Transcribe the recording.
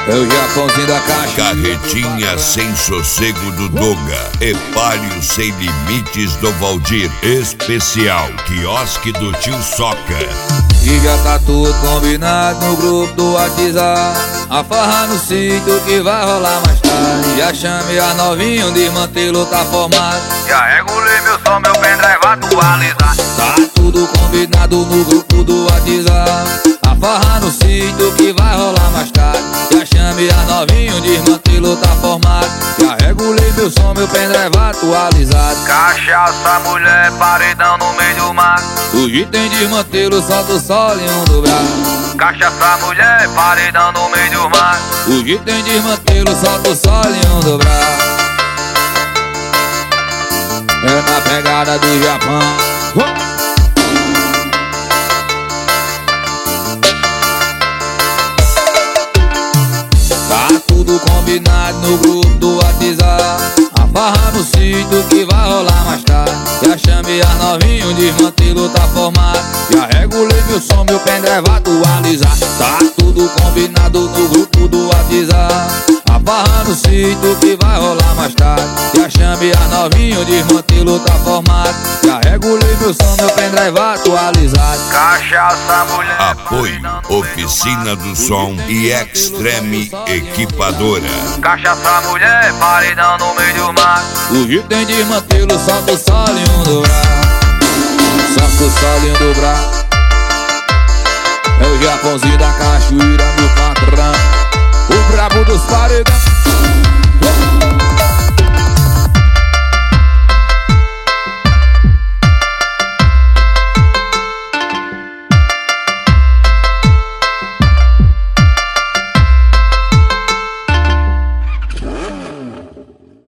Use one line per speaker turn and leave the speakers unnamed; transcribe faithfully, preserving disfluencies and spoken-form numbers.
É o Japãozinho da caixa.
Carretinha sem sossego do Doga. Epalho sem limites do Valdir. Especial quiosque do tio Soca.
E já tá tudo combinado no grupo do WhatsApp. A farra no sítio que vai rolar mais tarde. Já chamei a novinha, o desmantelo tá formado.
Já regulei meu som, meu pendrive atualizar.
Tá tudo combinado no grupo do WhatsApp. A farra no sítio que vai rolar mais tarde. Já chamei a novinha, o desmantelo tá formado. Já regulei meu som, meu pendrive atualizado.
Cachaça, mulher, paredão no meio do mar.
Hoje tem desmantelo, solta o sol em um do braço.
Cachaça, mulher, paredão no meio do mar.
Hoje tem desmantelo, solta o sol em um do braço. É na pegada do Japão. Tá tudo combinado no grupo do WhatsApp. A farra no sítio que vai rolar mais tarde. Já chamei a novinha, o desmantelo tá formado. Já regulei meu som, meu pendrive atualizar. Tá tudo combinado no grupo do WhatsApp. A farra no sítio que vai rolar mais tarde. Já chamei a novinha, o desmantelo tá formado. Já regulei meu som, meu pendrive atualizado.
Cachaça, mulher,
Apoio Oficina do Som e Extreme Equipadora.
Cachaça, mulher, paredão no meio do mar.
Hoje tem desmantelo, solta o solinho do braço. Solta o solinho do braço. É o Japãozinho da cachoeira, meu patrão. O brabo dos paredão.